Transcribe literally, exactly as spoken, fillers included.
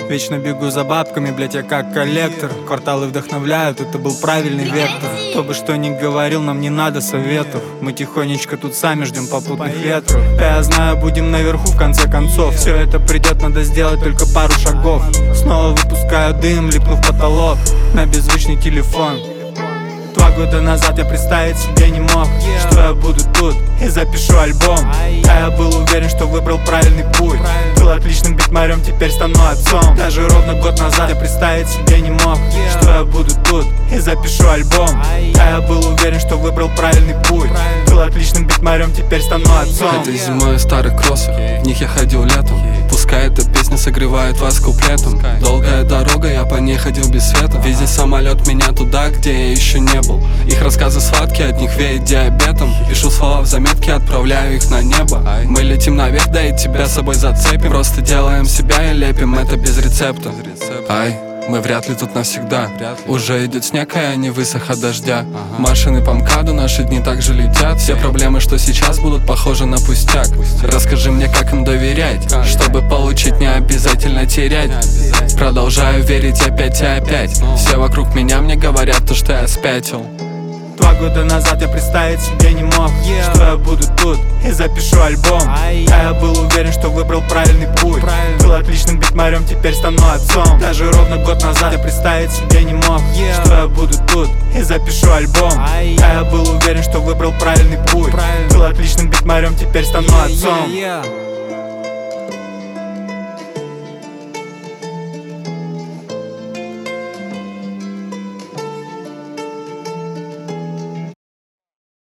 Вечно бегу за бабками, блять, я как коллектор. Кварталы вдохновляют, это был правильный вектор. Кто бы что ни говорил, нам не надо советов. Мы тихонечко тут сами ждем попутных ветров. Я знаю, будем наверху в конце концов. Все это придет, надо сделать только пару шагов. Снова выпускаю дым, липну в потолок на беззвучный телефон. Два года назад я представить себе не мог, что я буду тут и запишу альбом. А я был уверен, что выбрал правильный путь. Был отличным битмарем, теперь стану отцом. Даже ровно год назад я представить себе не мог, что я буду тут и запишу альбом. А я был уверен, что выбрал правильный путь. Был отличным битмарем, теперь стану отцом. Этой зимой старых кроссов, в них я ходил летом. Пускай эта песня согревает вас куплетом. Долгая дорога, я по ней ходил без света. Везде самолет меня туда, где я еще не был. Их рассказы сладкие, от них веет диабетом. Пишу слова в заметки, отправляю их на небо. Мы летим наверх, да и тебя с собой зацепим. Просто делаем себя и лепим это без рецепта. Ай, мы вряд ли тут навсегда. Уже идет снег, а я не высох от дождя. Машины по МКАДу, наши дни также летят. Все проблемы, что сейчас, будут похожи на пустяк. Расскажи мне, как им доверять. Чтобы получить, не обязательно терять. Продолжаю верить опять и опять. Все вокруг меня мне говорят то, что я спятил. Два года назад я представить себе не мог, что я буду тут и запишу альбом. А я был уверен, что выбрал правильный путь. Был отличным битмарем, теперь стану отцом. Даже ровно год назад я представить себе не мог, что я буду тут и запишу альбом. А я был уверен, что выбрал правильный путь. Был отличным битмарем, теперь стану отцом.